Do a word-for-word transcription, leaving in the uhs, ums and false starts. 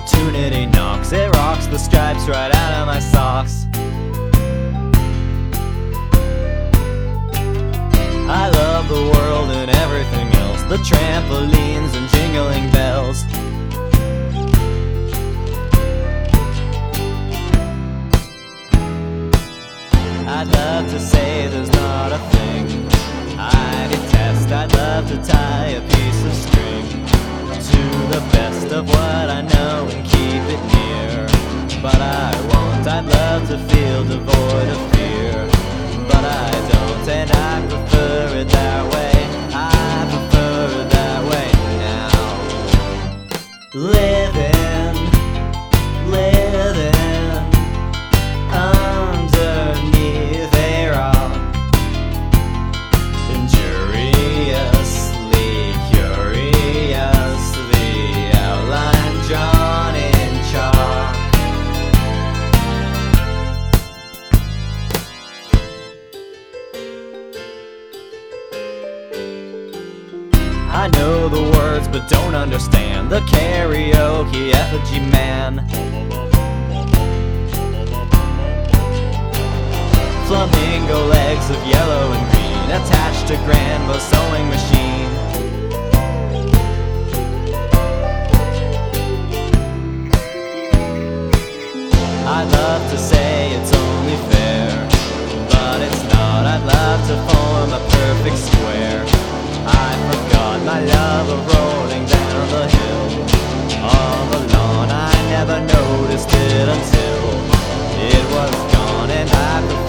opportunity knocks, it rocks the stripes right out of my socks. I love the world and everything else, the trampolines and jingling bells. I'd love to say there's not a thing I detest. I'd love to tie a piece of string to the best of what I know and keep it near, but I won't. I'd love to feel devoid of fear, but I don't, and I prefer it that way. I prefer it that way now. Living, living underneath a rock, injuriously, curiously, outline drawn in chalk. I know the words but don't understand the karaoke effigy man. Flamingo legs of yellow and green attached to grandma's sewing machine. I'd love to say it's only fair, but it's not. I'd love to form a perfect square. I forgot my love of rolling down the hill on the lawn. I never noticed it until it was gone, and I